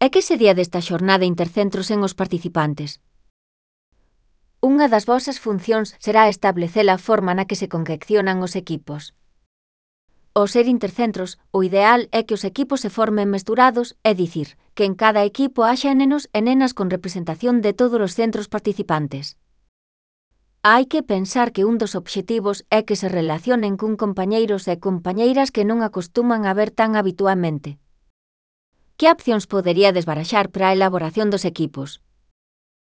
E que sería desta xornada intercentros en os participantes? Unha das vosas funcións será establecer a forma na que se confeccionan os equipos. Ao ser intercentros, o ideal é que os equipos se formen mesturados, é dicir, que en cada equipo haxa nenos e nenas con representación de todos os centros participantes. Hai que pensar que un dos obxectivos é que se relacionen cun compañeiros e compañeiras que non acostuman a ver tan habitualmente. Que opcións poderíades baraxar para a elaboración dos equipos?